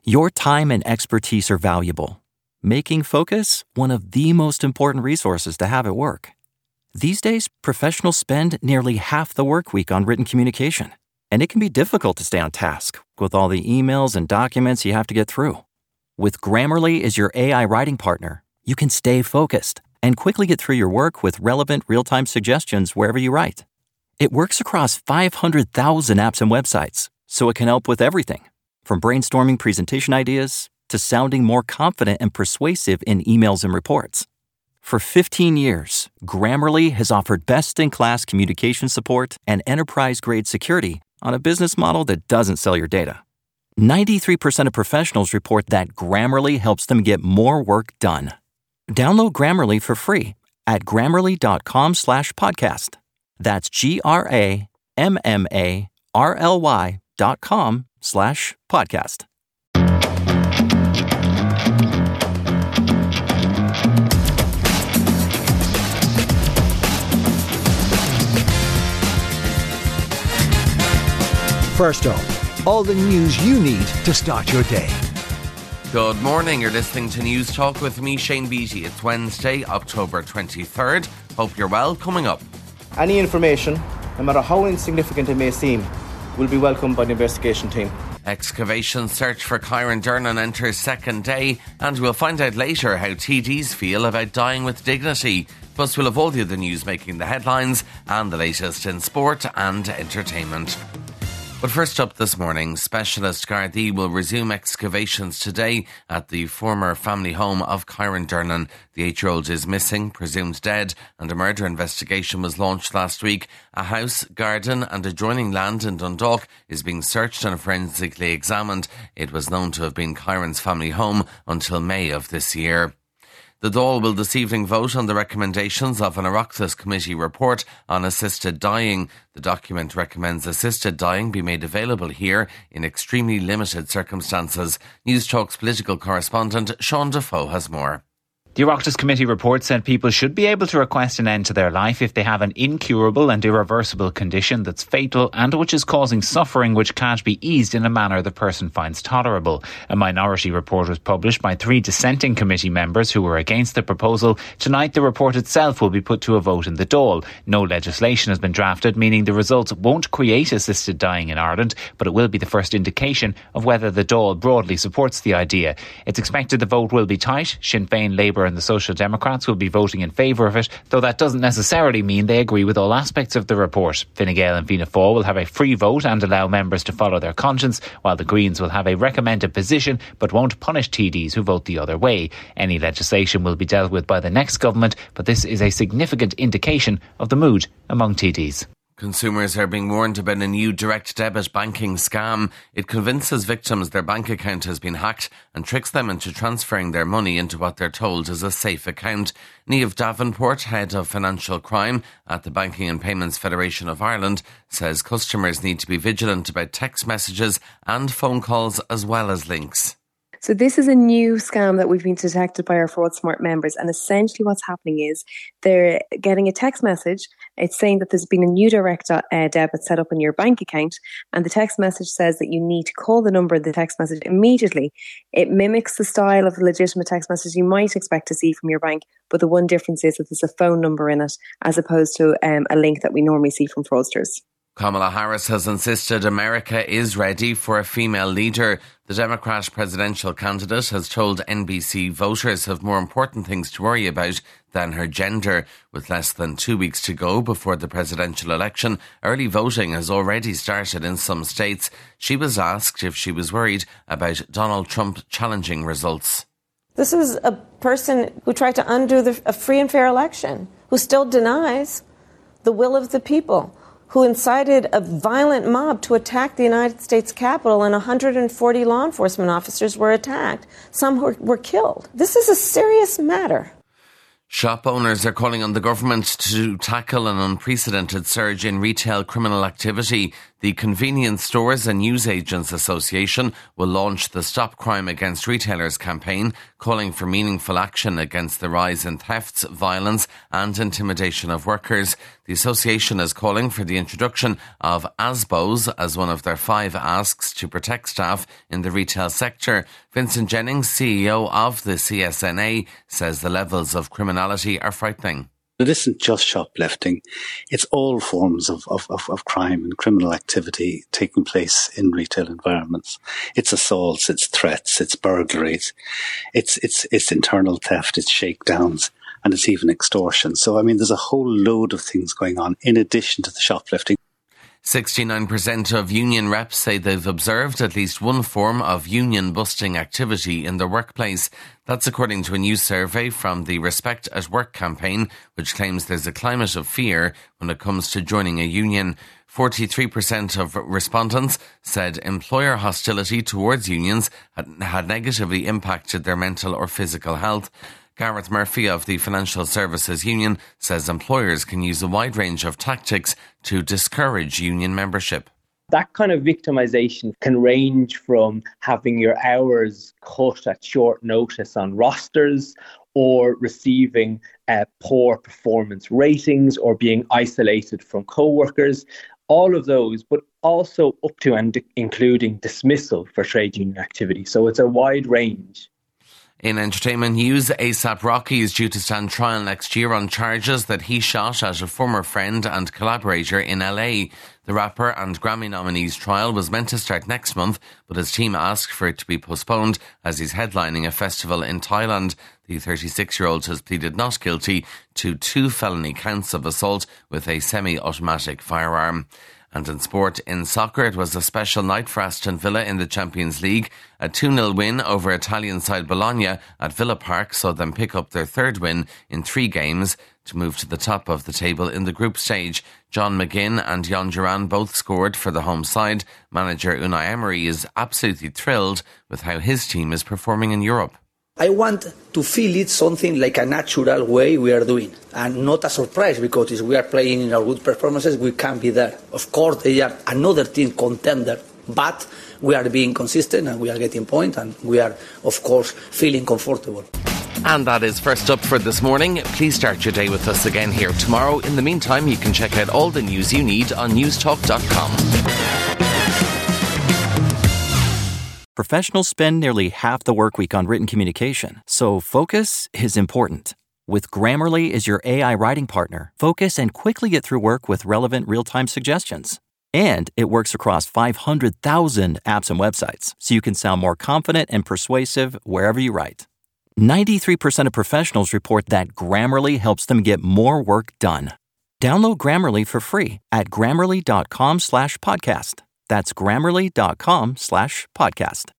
Your time and expertise are valuable, making focus one of the most important resources to have at work. These days, professionals spend nearly half the work week on written communication, and it can be difficult to stay on task with all the emails and documents you have to get through. With Grammarly as your AI writing partner, you can stay focused and quickly get through your work with relevant real-time suggestions wherever you write. It works across 500,000 apps and websites, so it can help with everything, from brainstorming presentation ideas to sounding more confident and persuasive in emails and reports. For 15 years, Grammarly has offered best-in-class communication support and enterprise-grade security on a business model that doesn't sell your data. 93% of professionals report that Grammarly helps them get more work done. Download Grammarly for free at grammarly.com/podcast. That's GRAMMARLY.com/podcast. First up, all the news you need to start your day. Good morning, you're listening to News Talk with me, Shane Beattie. It's Wednesday, October 23rd. Hope you're well. Coming up. Any information, no matter how insignificant it may seem, will be welcomed by the investigation team. Excavation search for Kyran Durnan enters second day, and we'll find out later how TDs feel about dying with dignity. Plus, we'll have all the other news making the headlines and the latest in sport and entertainment. But first up this morning, Specialist Gardaí will resume excavations today at the former family home of Kyran Durnan. The 8-year-old is missing, presumed dead, and a murder investigation was launched last week. A house, garden and adjoining land in Dundalk is being searched and forensically examined. It was known to have been Kyran's family home until May of this year. The Dáil will this evening vote on the recommendations of an Oireachtas committee report on assisted dying. The document recommends assisted dying be made available here in extremely limited circumstances. News Talk's political correspondent Sean Defoe has more. The Oireachtas Committee report said people should be able to request an end to their life if they have an incurable and irreversible condition that's fatal and which is causing suffering which can't be eased in a manner the person finds tolerable. A minority report was published by 3 dissenting committee members who were against the proposal. Tonight the report itself will be put to a vote in the Dáil. No legislation has been drafted, meaning the results won't create assisted dying in Ireland, but it will be the first indication of whether the Dáil broadly supports the idea. It's expected the vote will be tight. Sinn Féin, Labour and the Social Democrats will be voting in favour of it, though that doesn't necessarily mean they agree with all aspects of the report. Fine Gael and Fianna Fáil will have a free vote and allow members to follow their conscience, while the Greens will have a recommended position but won't punish TDs who vote the other way. Any legislation will be dealt with by the next government, but this is a significant indication of the mood among TDs. Consumers are being warned about a new direct debit banking scam. It convinces victims their bank account has been hacked and tricks them into transferring their money into what they're told is a safe account. Niamh Davenport, head of financial crime at the Banking and Payments Federation of Ireland, says customers need to be vigilant about text messages and phone calls as well as links. So this is a new scam that we've been detected by our Fraud Smart members, and essentially what's happening is they're getting a text message. It's saying that there's been a new direct debit set up on your bank account, and the text message says that you need to call the number of the text message immediately. It mimics the style of legitimate text message you might expect to see from your bank, but the one difference is that there's a phone number in it as opposed to a link that we normally see from fraudsters. Kamala Harris has insisted America is ready for a female leader. The Democrat presidential candidate has told NBC voters have more important things to worry about than her gender. With less than 2 weeks to go before the presidential election, early voting has already started in some states. She was asked if she was worried about Donald Trump challenging results. This is a person who tried to undo a free and fair election, who still denies the will of the people, who incited a violent mob to attack the United States Capitol, and 140 law enforcement officers were attacked. Some were killed. This is a serious matter. Shop owners are calling on the government to tackle an unprecedented surge in retail criminal activity. The Convenience Stores and Newsagents Association will launch the Stop Crime Against Retailers campaign, calling for meaningful action against the rise in thefts, violence and intimidation of workers. The association is calling for the introduction of ASBOs as one of their 5 asks to protect staff in the retail sector. Vincent Jennings, CEO of the CSNA, says the levels of criminality are frightening. It isn't just shoplifting, it's all forms of crime and criminal activity taking place in retail environments. It's assaults, it's threats, it's burglaries, it's internal theft, it's shakedowns, and it's even extortion. So, there's a whole load of things going on in addition to the shoplifting. 69% of union reps say they've observed at least one form of union-busting activity in their workplace. That's according to a new survey from the Respect at Work campaign, which claims there's a climate of fear when it comes to joining a union. 43% of respondents said employer hostility towards unions had negatively impacted their mental or physical health. Gareth Murphy of the Financial Services Union says employers can use a wide range of tactics to discourage union membership. That kind of victimisation can range from having your hours cut at short notice on rosters, or receiving poor performance ratings, or being isolated from co-workers. All of those, but also up to and including dismissal for trade union activity. So it's a wide range. In entertainment news, ASAP Rocky is due to stand trial next year on charges that he shot at a former friend and collaborator in LA. The rapper and Grammy nominee's trial was meant to start next month, but his team asked for it to be postponed as he's headlining a festival in Thailand. The 36-year-old has pleaded not guilty to 2 felony counts of assault with a semi-automatic firearm. And in sport, in soccer, it was a special night for Aston Villa in the Champions League. A 2-0 win over Italian side Bologna at Villa Park saw them pick up their 3rd win in 3 games to move to the top of the table in the group stage. John McGinn and Jon Duran both scored for the home side. Manager Unai Emery is absolutely thrilled with how his team is performing in Europe. I want to feel it something like a natural way we are doing, and not a surprise, because if we are playing in our good performances, we can be there. Of course, they are another team contender, but we are being consistent and we are getting points, and we are, of course, feeling comfortable. And that is First Up for this morning. Please start your day with us again here tomorrow. In the meantime, you can check out all the news you need on newstalk.com. Professionals spend nearly half the work week on written communication, so focus is important. With Grammarly as your AI writing partner, focus and quickly get through work with relevant real-time suggestions. And it works across 500,000 apps and websites, so you can sound more confident and persuasive wherever you write. 93% of professionals report that Grammarly helps them get more work done. Download Grammarly for free at Grammarly.com/podcast. That's Grammarly.com/podcast.